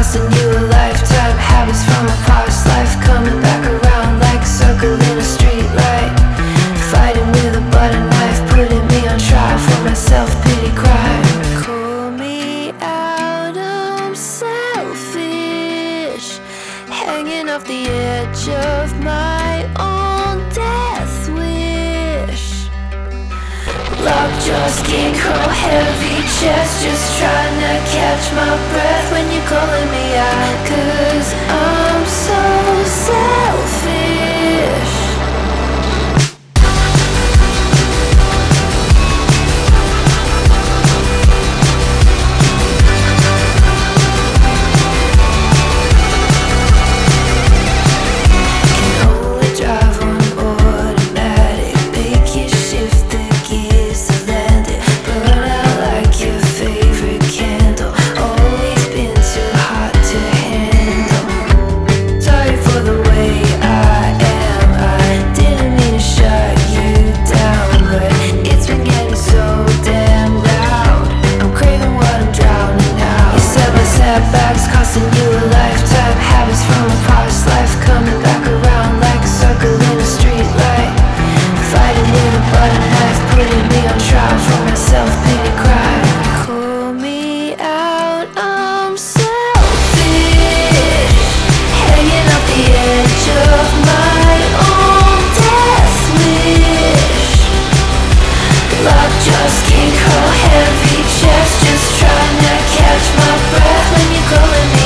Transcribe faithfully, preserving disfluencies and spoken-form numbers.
costing you a lifetime. Habits from a past life coming back around like a circle in a street light. Fighting with a butter knife, putting me on trial for my self-pity crime. Call me out, I'm selfish, hanging off the edge of my own death wish. Lockjaw, skin crawl, heavy chest, just trying to catch my breath when you're calling me out. Cause I'm so selfish. Setbacks costing you a lifetime. Habits from a past life coming back around like a circle in a street light. Fighting with a butter knife, putting me on trial for my self-pity crime. Call me out, I'm selfish, hanging off the edge of my own death wish. Lockjaw, skin crawl, heavy chest, just trying to catch my breath when you're calling me